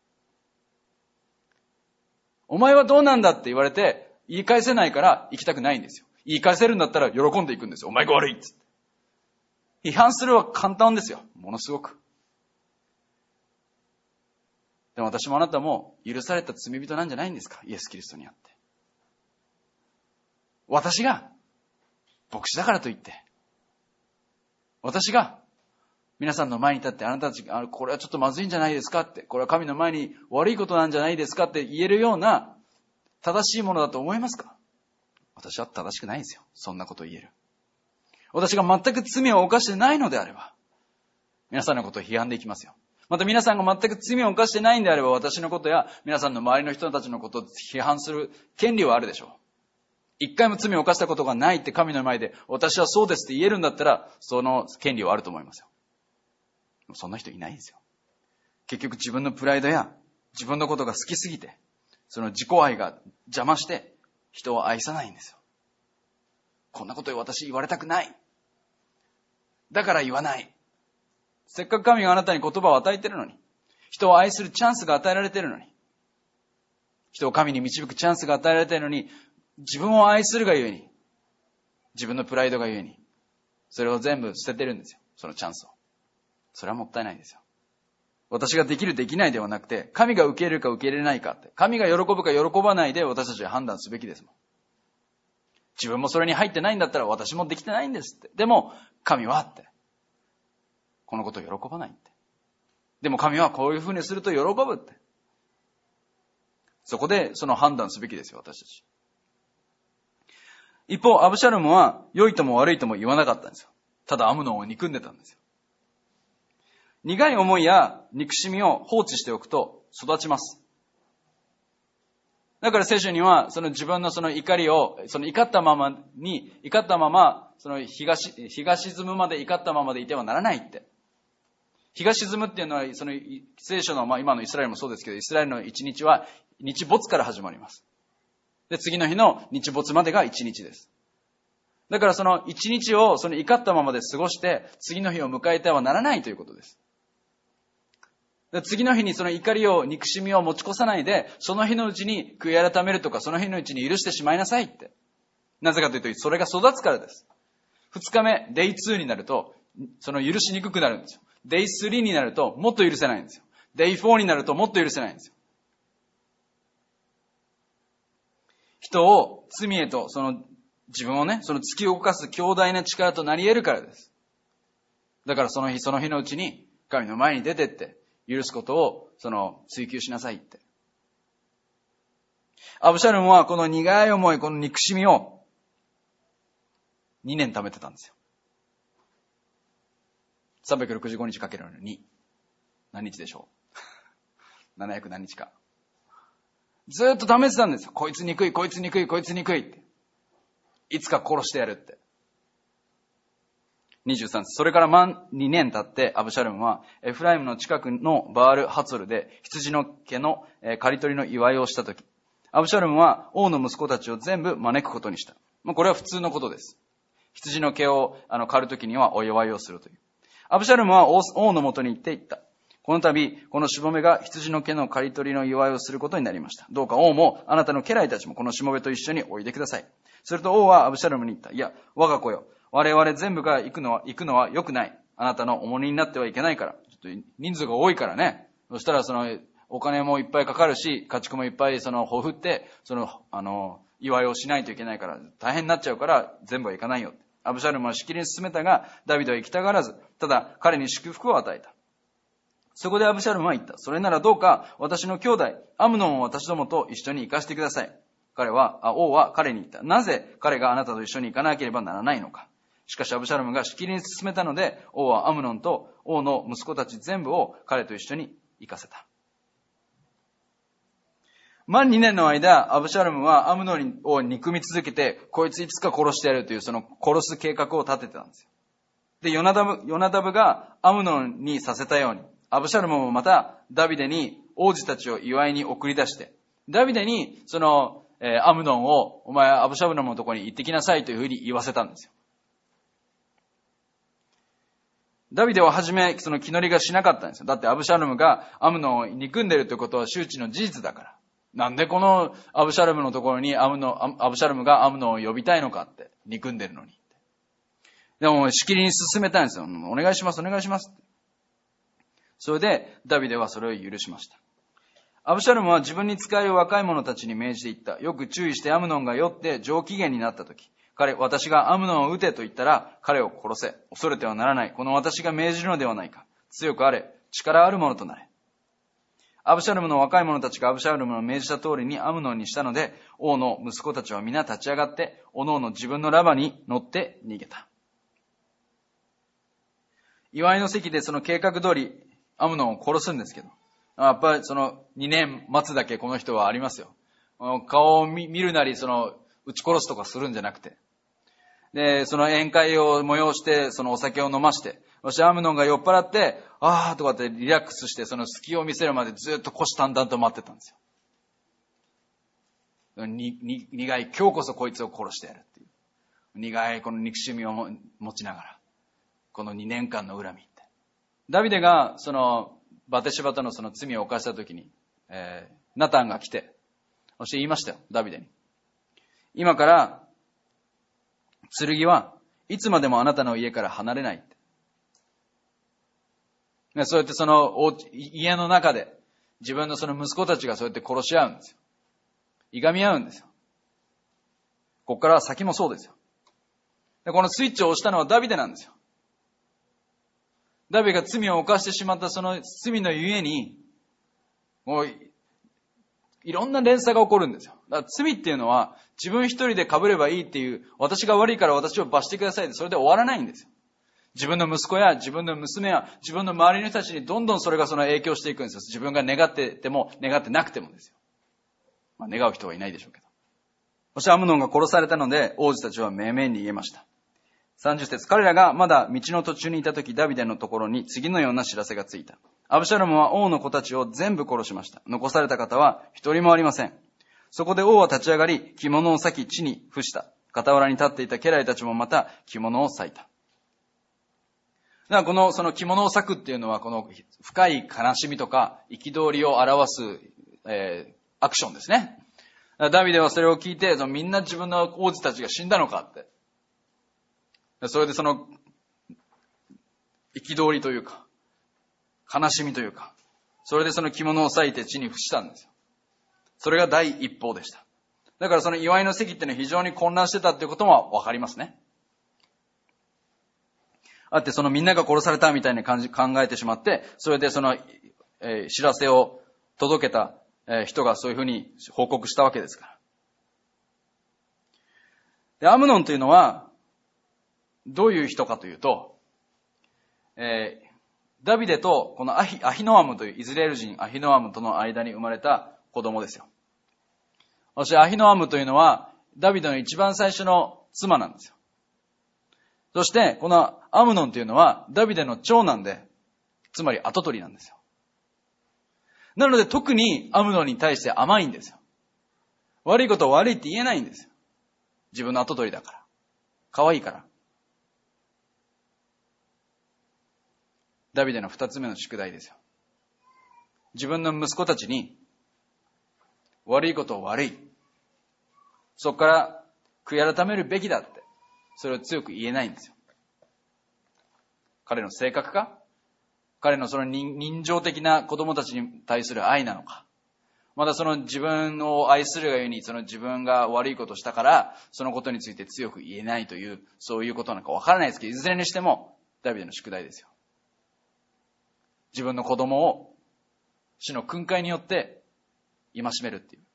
Speaker 1: お前はどうなんだって言われて、言い返せないから行きたくないんですよ。言い返せるんだったら喜んでいくんですよ。お前が悪いっつって。批判するは簡単ですよ。ものすごく。でも私もあなたも許された罪人なんじゃないんですか？イエス・キリストにあって。私が牧師だからといって、私が皆さんの前に立ってあなたたちがこれはちょっとまずいんじゃないですかって、これは神の前に悪いことなんじゃないですかって言えるような正しいものだと思いますか？私は正しくないんですよ。そんなことを言える。私が全く罪を犯してないのであれば、皆さんのことを批判できますよ。また皆さんが全く罪を犯してないんであれば、私のことや皆さんの周りの人たちのことを批判する権利はあるでしょう。一回も罪を犯したことがないって神の前で、私はそうですって言えるんだったら、その権利はあると思いますよ。そんな人いないんですよ。結局自分のプライドや自分のことが好きすぎて、その自己愛が邪魔して人を愛さないんですよ。こんなことを私言われたくない。だから言わない。せっかく神があなたに言葉を与えているのに、人を愛するチャンスが与えられているのに、人を神に導くチャンスが与えられているのに、自分を愛するがゆえに、自分のプライドがゆえに、それを全部捨ててるんですよ。そのチャンスを。それはもったいないんですよ。私ができるできないではなくて、神が受け入れるか受け入れないかって、神が喜ぶか喜ばないで私たちは判断すべきですもん。自分もそれに入ってないんだったら私もできてないんですって。でも神はって、このことを喜ばないって。でも神はこういうふうにすると喜ぶって。そこでその判断すべきですよ、私たち。一方、アブシャロムは良いとも悪いとも言わなかったんですよ。ただアムノンを憎んでたんですよ。苦い思いや憎しみを放置しておくと育ちます。だから聖書にはその自分のその怒りをその怒ったままその日が沈むまで怒ったままでいてはならないって。日が沈むっていうのはその聖書の今のイスラエルもそうですけど、イスラエルの一日は日没から始まります。で、次の日の日没までが一日です。だからその一日をその怒ったままで過ごして次の日を迎えてはならないということです。で、次の日にその怒りを憎しみを持ち越さないで、その日のうちに悔い改めるとか、その日のうちに許してしまいなさいって。なぜかというと、それが育つからです。2日目、デイ2になると、その許しにくくなるんですよ。デイ3になると、もっと許せないんですよ。デイ4になると、もっと許せないんですよ。人を罪へと、自分をね、その突き動かす強大な力となり得るからです。だからその日のうちに、神の前に出てって、許すことを、追求しなさいって。アブシャロムはこの苦い思い、この憎しみを、2年貯めてたんですよ。365日かけるのに2。何日でしょう700何日か。ずっと貯めてたんですよ。こいつ憎い、こいつ憎い、こいつ憎いって。いつか殺してやるって。23節。それから2年経ってアブシャロムはエフライムの近くのバールハツォルで羊の毛の刈り取りの祝いをしたとき、アブシャロムは王の息子たちを全部招くことにした。これは普通のことです。羊の毛を刈るときにはお祝いをするという。アブシャロムは王のもとに行っていった。この度、このしもべが羊の毛の刈り取りの祝いをすることになりました。どうか王もあなたの家来たちもこのしもべと一緒においでください。すると王はアブシャロムに言った。いや、我が子よ。我々全部が行くのは良くない。あなたの重荷になってはいけないから。ちょっと人数が多いからね。そしたらお金もいっぱいかかるし、家畜もいっぱいほふって、祝いをしないといけないから、大変になっちゃうから全部は行かないよ。アブシャロムはしきりに進めたが、ダビデは行きたがらず、ただ彼に祝福を与えた。そこでアブシャロムは言った。それならどうか私の兄弟、アムノンを私どもと一緒に行かせてください。王は彼に言った。なぜ彼があなたと一緒に行かなければならないのか。しかしアブシャロムがしきりに進めたので、王はアムノンと王の息子たち全部を彼と一緒に行かせた。 満2年の間、アブシャロムはアムノンを憎み続けて、こいついつか殺してやるというその殺す計画を立ててたんですよ。で、ヨナダブがアムノンにさせたように、アブシャロムもまたダビデに王子たちを祝いに送り出して、ダビデにその、アムノンを、お前アブシャロムのところに行ってきなさいというふうに言わせたんですよ。ダビデは初めその気乗りがしなかったんですよ。だってアブシャロムがアムノンを憎んでいるということは周知の事実だから。なんでこのアブシャロムのところにアブシャロムがアムノンを呼びたいのかって、憎んでるのに。でもしきりに進めたんですよ。お願いします、お願いしますって。それでダビデはそれを許しました。アブシャロムは自分に仕える若い者たちに命じていった。よく注意してアムノンが酔って上機嫌になったとき、私がアムノンを撃てと言ったら彼を殺せ。恐れてはならない。この私が命じるのではないか。強くあれ。力ある者となれ。アブシャロムの若い者たちがアブシャロムの命じた通りにアムノンにしたので、王の息子たちは皆立ち上がって、おのおの自分のラバに乗って逃げた。祝いの席でその計画通りアムノンを殺すんですけど、やっぱりその2年待つだけこの人はありますよ。顔を見るなりその撃ち殺すとかするんじゃなくて。で、その宴会を催して、そのお酒を飲まして、そしてアムノンが酔っ払って、あーとかってリラックスして、その隙を見せるまでずっと虎視眈々と待ってたんですよ。苦い、今日こそこいつを殺してやるっていう。苦いこの憎しみを持ちながら、この2年間の恨みって。ダビデが、その、バテシバとのその罪を犯した時に、ナタンが来て、そして言いましたよ、ダビデに。今から、剣はいつまでもあなたの家から離れないって。そうやってその家の中で自分のその息子たちがそうやって殺し合うんですよ。いがみ合うんですよ。ここから先もそうですよ。で、このスイッチを押したのはダビデなんですよ。ダビデが罪を犯してしまったその罪のゆえに、もういろんな連鎖が起こるんですよ。だから罪っていうのは自分一人で被ればいいっていう、私が悪いから私を罰してくださいって、それで終わらないんですよ。自分の息子や自分の娘や自分の周りの人たちにどんどんそれがその影響していくんですよ。自分が願ってても願ってなくてもですよ。願う人はいないでしょうけど。そしてアムノンが殺されたので王子たちはめいめいに逃げました。30節、彼らがまだ道の途中にいたとき、ダビデのところに次のような知らせがついた。アブシャロムは王の子たちを全部殺しました。残された方は一人もありません。そこで王は立ち上がり、着物を裂き地に伏した。傍らに立っていた家来たちもまた着物を裂いた。だからこのその着物を裂くっていうのは、この深い悲しみとか憤りを表す、アクションですね。ダビデはそれを聞いて、みんな自分の王子たちが死んだのかって。それでその憤りというか悲しみというか、それでその着物を裂いて地に伏したんですよ。それが第一報でした。だからその祝いの席っていうのは非常に混乱してたっていうこともわかりますね。あってそのみんなが殺されたみたいな感じ考えてしまって、それでその、知らせを届けた人がそういうふうに報告したわけですから。で、アムノンというのはどういう人かというと、ダビデとこのアヒノアムというイスラエル人アヒノアムとの間に生まれた子供ですよ。そしてアヒノアムというのはダビデの一番最初の妻なんですよ。そしてこのアムノンというのはダビデの長男で、つまり跡取りなんですよ。なので特にアムノンに対して甘いんですよ。悪いことを悪いって言えないんですよ。自分の跡取りだから。可愛いから。ダビデの二つ目の宿題ですよ。自分の息子たちに悪いことを悪い。そこから悔い改めるべきだって。それを強く言えないんですよ。彼の性格か、彼のその人情的な子供たちに対する愛なのか、またその自分を愛するがゆえにその自分が悪いことをしたからそのことについて強く言えないという、そういうことなんかわからないですけど、いずれにしてもダビデの宿題ですよ。自分の子供を主の訓戒によって戒めるっていう。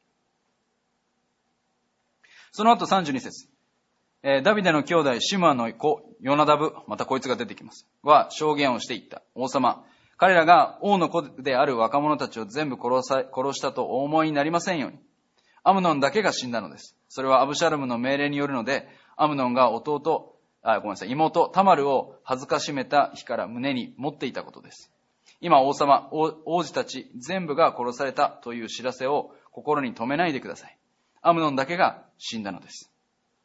Speaker 1: その後32節、ダビデの兄弟シムアの子ヨナダブ、またこいつが出てきます、は証言をしていった。王様、 彼らが王の子である若者たちを全部殺したとお思いになりませんように。アムノンだけが死んだのです。それはアブシャロムの命令によるので、アムノンが妹タマルを恥ずかしめた日から胸に持っていたことです。今王子たち全部が殺されたという知らせを心に留めないでください。アムノンだけが死んだのです。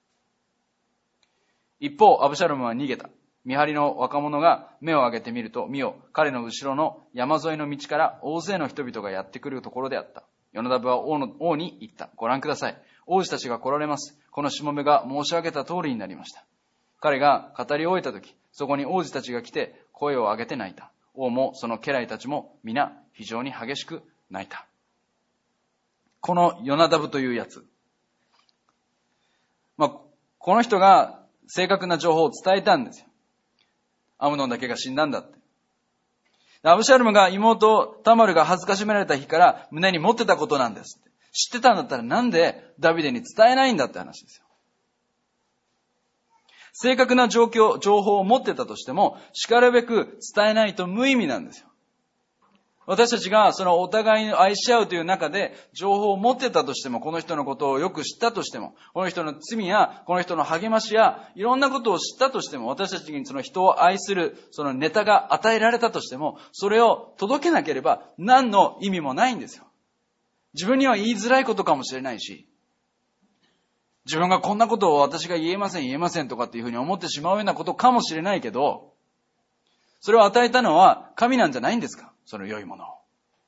Speaker 1: 一方、アブシャロムは逃げた。見張りの若者が目を上げてみると、見よ、彼の後ろの山沿いの道から大勢の人々がやってくるところであった。ヨナダブは王に言った。ご覧ください。王子たちが来られます。このしもべが申し上げた通りになりました。彼が語り終えたとき、そこに王子たちが来て声を上げて泣いた。王もその家来たちも皆非常に激しく泣いた。このヨナダブというやつ。この人が正確な情報を伝えたんですよ。アムノンだけが死んだんだって。アブシャロムが妹タマルが恥ずかしめられた日から胸に持ってたことなんですって。知ってたんだったらなんでダビデに伝えないんだって話ですよ。正確な情報を持ってたとしても、しかるべく伝えないと無意味なんですよ。私たちがそのお互いに愛し合うという中で情報を持ってたとしても、この人のことをよく知ったとしても、この人の罪やこの人の励ましやいろんなことを知ったとしても、私たちにその人を愛するそのネタが与えられたとしても、それを届けなければ何の意味もないんですよ。自分には言いづらいことかもしれないし、自分がこんなことを私が言えませんとかっていうふうに思ってしまうようなことかもしれないけど、それを与えたのは神なんじゃないんですか？その良いものを。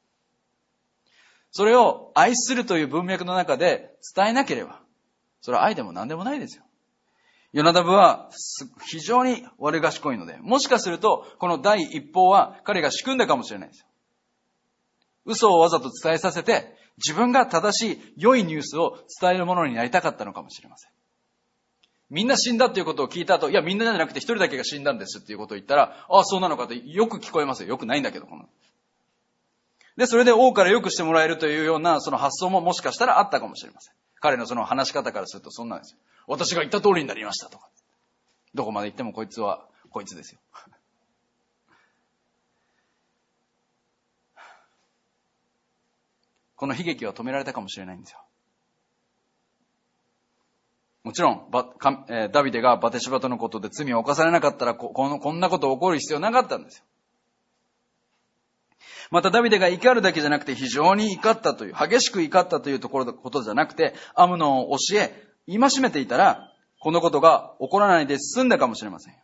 Speaker 1: それを愛するという文脈の中で伝えなければ、それは愛でも何でもないですよ。ヨナダブは非常に悪賢いので、もしかするとこの第一報は彼が仕組んだかもしれないですよ。嘘をわざと伝えさせて、自分が正しい良いニュースを伝えるものになりたかったのかもしれません。みんな死んだっていうことを聞いた後、いやみんなじゃなくて一人だけが死んだんですっていうことを言ったら、ああそうなのかってよく聞こえますよ。よくないんだけど。で、それで王からよくしてもらえるというようなその発想ももしかしたらあったかもしれません。彼のその話し方からするとそんなんですよ。私が言った通りになりましたとか。どこまで行ってもこいつはこいつですよ。この悲劇は止められたかもしれないんですよ。もちろん、ダビデがバテシバとのことで罪を犯されなかったらこんなこと起こる必要なかったんですよ。またダビデが怒るだけじゃなくて非常に怒ったという、激しく怒ったということじゃなくて、アムノンを教え、戒めていたら、このことが起こらないで済んだかもしれません。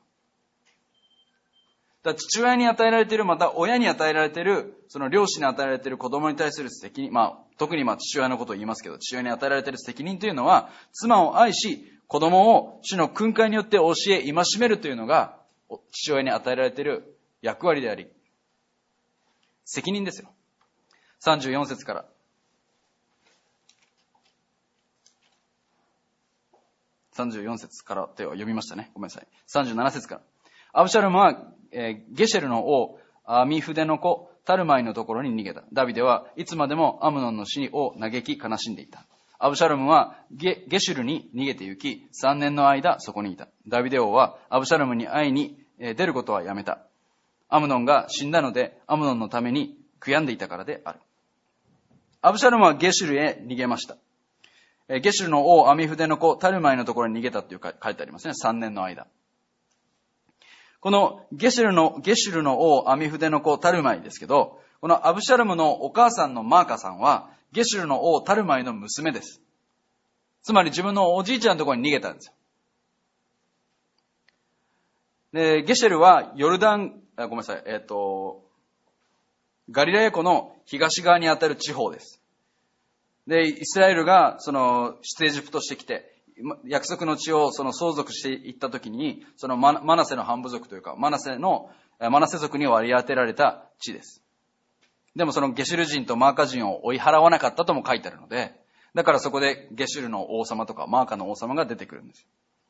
Speaker 1: だから父親に与えられている、また親に与えられている、その両親に与えられている子供に対する責任、特に父親のことを言いますけど、父親に与えられている責任というのは、妻を愛し、子供を主の訓戒によって教え、戒めるというのが、父親に与えられている役割であり、責任ですよ。34節から。34節からでは読みましたね。ごめんなさい。37節から。アブシャロムは、ゲシェルの王、アミフデの子、タルマイのところに逃げた。ダビデはいつまでもアムノンの死を嘆き悲しんでいた。アブシャロムはゲシュルに逃げて行き、3年の間そこにいた。ダビデ王はアブシャロムに会いに出ることはやめた。アムノンが死んだので、アムノンのために悔やんでいたからである。アブシャロムはゲシュルへ逃げました。ゲシュルの王アミフデの子タルマイのところに逃げたっていう書いてありますね。3年の間。このゲシュルの王アミフデの子タルマイですけど、このアブシャロムのお母さんのマーカさんはゲシュルの王タルマイの娘です。つまり自分のおじいちゃんのところに逃げたんですよ。で、ゲシュルはガリラヤ湖の東側にあたる地方です。で、イスラエルが出エジプトしてきて、約束の地を相続していったときに、マナセの半部族というか、マナセ族に割り当てられた地です。でもそのゲシュル人とマーカ人を追い払わなかったとも書いてあるので、だからそこでゲシュルの王様とかマーカの王様が出てくるんです。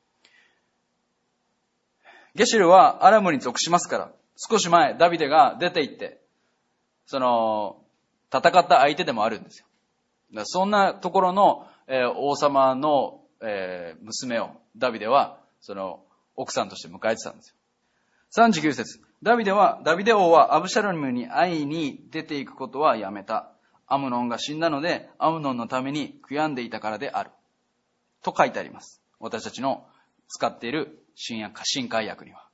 Speaker 1: ゲシュルはアラムに属しますから、少し前ダビデが出て行って、戦った相手でもあるんですよ。そんなところの、王様の、娘をダビデは奥さんとして迎えてたんですよ。 39節。ダビデ王はアブシャロムに会いに出ていくことはやめた。アムノンが死んだので、アムノンのために悔やんでいたからである。と書いてあります。私たちの使っている新海訳には。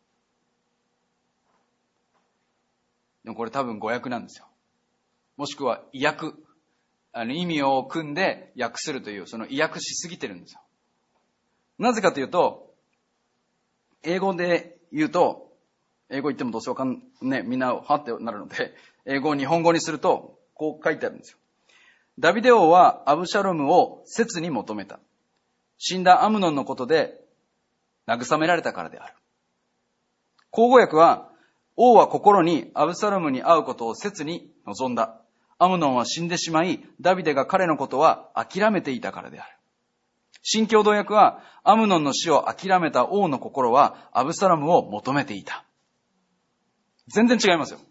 Speaker 1: でもこれ多分語訳なんですよ。もしくは意訳。意味を組んで訳するという、その意訳しすぎてるんですよ。なぜかというと、英語で言うと、英語言ってもどうせわかんね、みんなはってなるので、英語を日本語にすると、こう書いてあるんですよ。ダビデ王はアブシャロムを切に求めた。死んだアムノンのことで慰められたからである。口語訳は、王は心にアブサロムに会うことを切に望んだ。アムノンは死んでしまい、ダビデが彼のことは諦めていたからである。新共同訳は、アムノンの死を諦めた王の心はアブサロムを求めていた。全然違いますよ。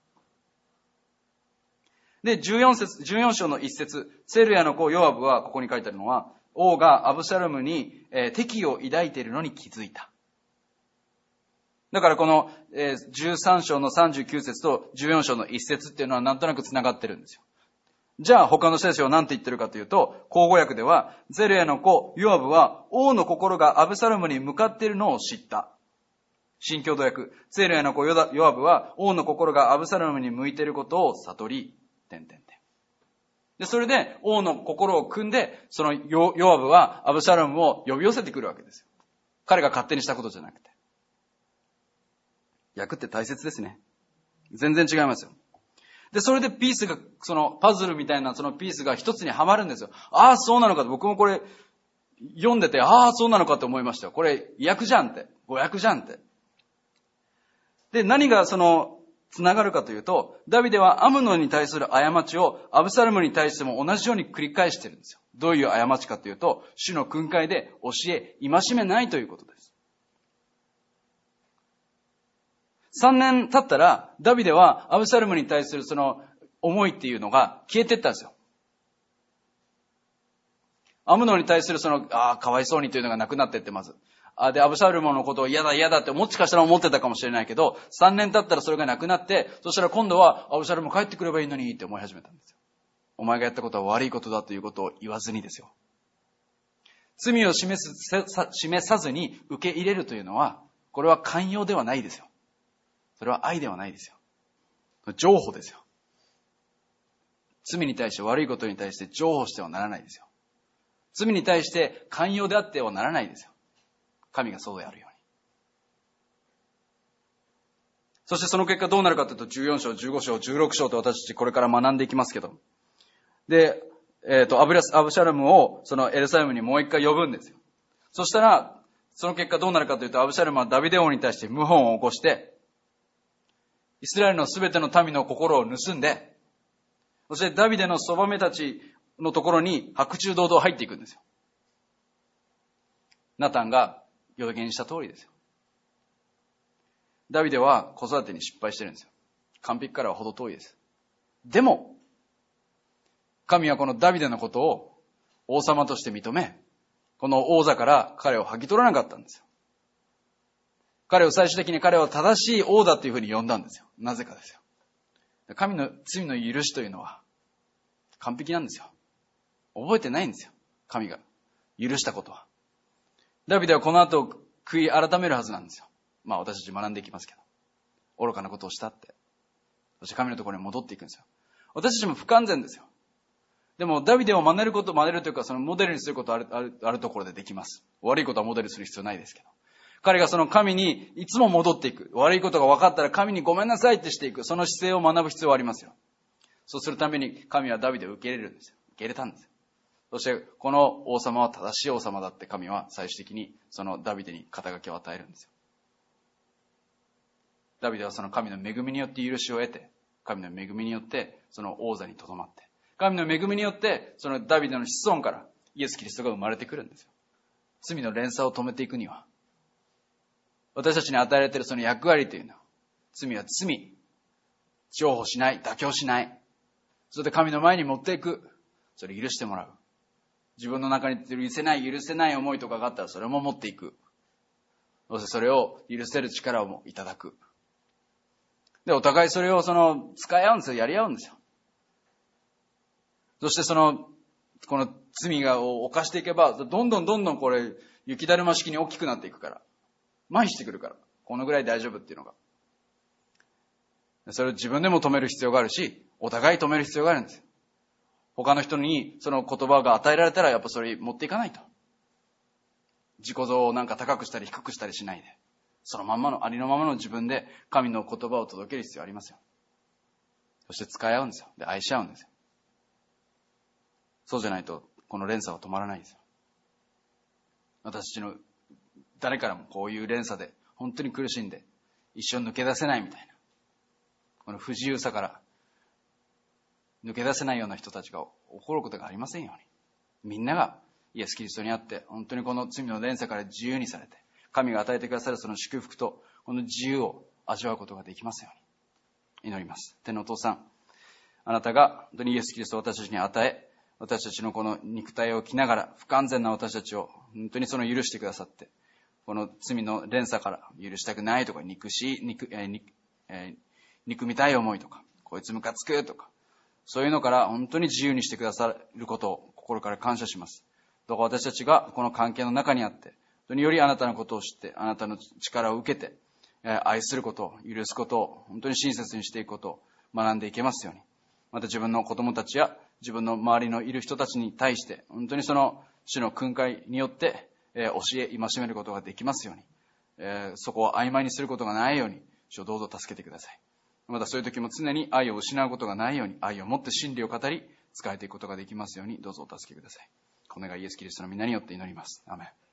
Speaker 1: で、14章の一節、セルヤの子ヨアブは、ここに書いてあるのは、王がアブシャロムに敵意を抱いているのに気づいた。だからこの13章の39節と14章の1節っていうのはなんとなく繋がってるんですよ。じゃあ他の聖書は何て言ってるかというと、口語訳では、ゼルヤの子ヨアブは王の心がアブサロムに向かっているのを知った。新共同訳、ゼルヤの子ヨアブは王の心がアブサロムに向いていることを悟り、で、それで王の心を汲んで、そのヨアブはアブシャロムを呼び寄せてくるわけですよ。彼が勝手にしたことじゃなくて。訳って大切ですね。全然違いますよ。で、それでピースが、そのパズルみたいなそのピースが一つにはまるんですよ。ああ、そうなのかと。僕もこれ読んでて、ああ、そうなのかと思いましたよ。これ訳じゃんって。語訳じゃんって。で、何がその、つながるかというと、ダビデはアムノンに対する過ちをアブサロムに対しても同じように繰り返しているんですよ。どういう過ちかというと、主の訓戒で教え、戒めないということです。3年経ったら、ダビデはアブサロムに対するその思いっていうのが消えていったんですよ。アムノンに対するその、かわいそうにというのがなくなっていってます。で、アブシャロムのことを嫌だってもしかしたら思ってたかもしれないけど、3年経ったらそれがなくなって、そしたら今度はアブシャロム帰ってくればいいのにって思い始めたんですよ。お前がやったことは悪いことだということを言わずにですよ。罪を示さずに受け入れるというのは、これは寛容ではないですよ。それは愛ではないですよ。譲歩ですよ。罪に対して悪いことに対して譲歩してはならないですよ。罪に対して寛容であってはならないですよ。神がそうであるように。そしてその結果どうなるかというと、14章、15章、16章と私たちこれから学んでいきますけど。で、アブシャロムをそのエルサレムにもう一回呼ぶんですよ。そしたら、その結果どうなるかというと、アブシャロムはダビデ王に対して謀反を起こして、イスラエルのすべての民の心を盗んで、そしてダビデのそばめたちのところに白昼堂々入っていくんですよ。ナタンが予言した通りですよ。ダビデは子育てに失敗してるんですよ。完璧からは程遠いです。でも、神はこのダビデのことを王様として認め、この王座から彼を剥ぎ取らなかったんですよ。最終的に彼を正しい王だというふうに呼んだんですよ。なぜかですよ。神の罪の許しというのは完璧なんですよ。覚えてないんですよ。神が許したことは。ダビデはこの後悔い改めるはずなんですよ。私たち学んでいきますけど。愚かなことをしたって。そして神のところに戻っていくんですよ。私たちも不完全ですよ。でもダビデを真似るというか、そのモデルにすることはあるところでできます。悪いことはモデルする必要ないですけど。彼がその神にいつも戻っていく。悪いことが分かったら神にごめんなさいってしていく。その姿勢を学ぶ必要はありますよ。そうするために神はダビデを受け入れるんですよ。受け入れたんですよ。そしてこの王様は正しい王様だって神は最終的にそのダビデに肩書きを与えるんですよ。ダビデはその神の恵みによって許しを得て、神の恵みによってその王座にとどまって、神の恵みによってそのダビデの子孫からイエス・キリストが生まれてくるんですよ。罪の連鎖を止めていくには、私たちに与えられているその役割というのは、罪は罪、譲歩しない、妥協しない、それで神の前に持っていく、それ許してもらう。自分の中に許せない思いとかがあったらそれも持っていく。 そしてそれを許せる力をもいただく。で、お互いそれを使い合うんですよ。やり合うんですよ。そしてこの罪を犯していけば、どんどんこれ、雪だるま式に大きくなっていくから。麻痺してくるから。このぐらい大丈夫っていうのが。それを自分でも止める必要があるし、お互い止める必要があるんですよ。他の人にその言葉が与えられたらやっぱそれ持っていかないと。自己像を高くしたり低くしたりしないで。そのまんまの、ありのままの自分で神の言葉を届ける必要ありますよ。そして使い合うんですよ。で、愛し合うんですよ。そうじゃないと、この連鎖は止まらないですよ。私たちの誰からもこういう連鎖で本当に苦しんで一生抜け出せないみたいな、この不自由さから抜け出せないような人たちが起こることがありませんように、みんながイエス・キリストにあって本当にこの罪の連鎖から自由にされて、神が与えてくださるその祝福とこの自由を味わうことができますように祈ります。天のお父さん、あなたが本当にイエス・キリストを私たちに与え、私たちのこの肉体を着ながら不完全な私たちを本当に許してくださって、この罪の連鎖から許したくないとか憎みたい思いとか、こいつムカつくとか、そういうのから本当に自由にしてくださることを心から感謝します。どうか私たちがこの関係の中にあって、本当によりあなたのことを知って、あなたの力を受けて、愛することを、許すことを、本当に親切にしていくことを学んでいけますように。また自分の子供たちや自分の周りのいる人たちに対して、本当にその主の訓戒によって、教え、戒めることができますように。そこを曖昧にすることがないように、主をどうぞ助けてください。またそういう時も常に愛を失うことがないように、愛を持って真理を語り、使えていくことができますように、どうぞお助けください。お願いイエス・キリストの皆によって祈ります。アーメン。